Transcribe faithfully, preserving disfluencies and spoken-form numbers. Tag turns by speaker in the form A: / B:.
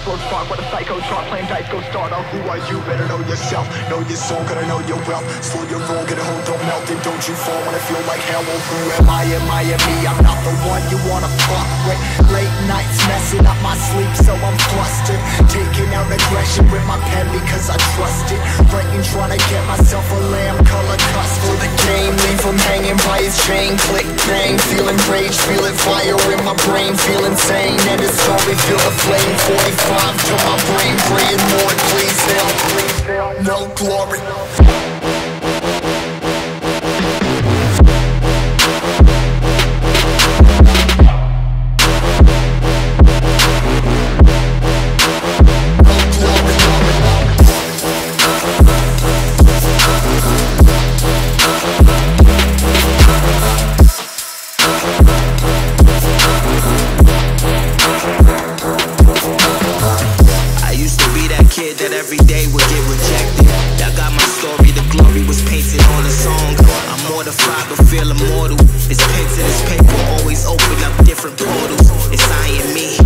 A: explode spark. What a psycho chart, playing dice, go start off.
B: Who are you? Better know yourself. Know your soul, gotta know your wealth. Slow your roll, get a hold, don't melt it. Don't you fall when I feel like hell. Well, who am I? Am I am me? I'm not the one you wanna fuck with. Late nights messing up my sleep, so I'm flustered. Taking out aggression with my pen because I trust it. Writing, trying to get myself a lamb color cuss for the game. Leave him hanging by his chain. Click, bang, feeling rage, feeling fire in my brain, feel insane. And it's only feel the flame. Forty-five to my brain, praying Lord, please help. No glory.
C: That every day would get rejected. I got my story, the glory was painted on a song. I'm mortified but feel immortal. It's pen to this paper, always open up different portals. It's I and me.